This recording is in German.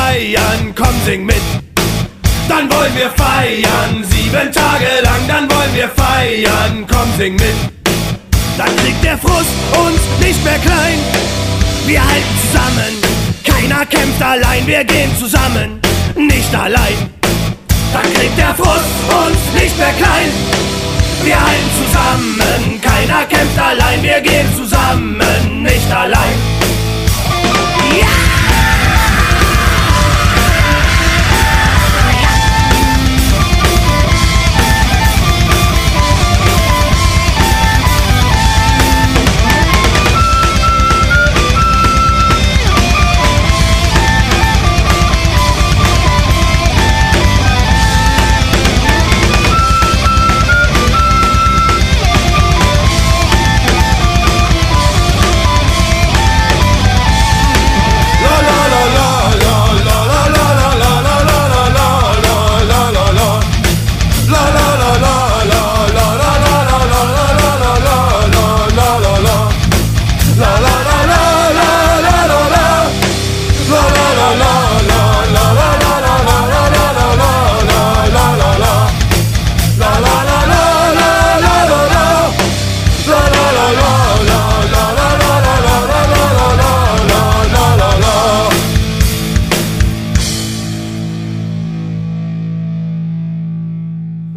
feiern, komm sing mit. Dann wollen wir feiern, 7 Tage lang, dann wollen wir feiern, komm sing mit. Dann kriegt der Frust uns nicht mehr klein, wir halten zusammen, keiner kämpft allein, wir gehen zusammen, nicht allein. Dann kriegt der Frust uns nicht mehr klein, wir halten zusammen, keiner kämpft allein, wir gehen zusammen.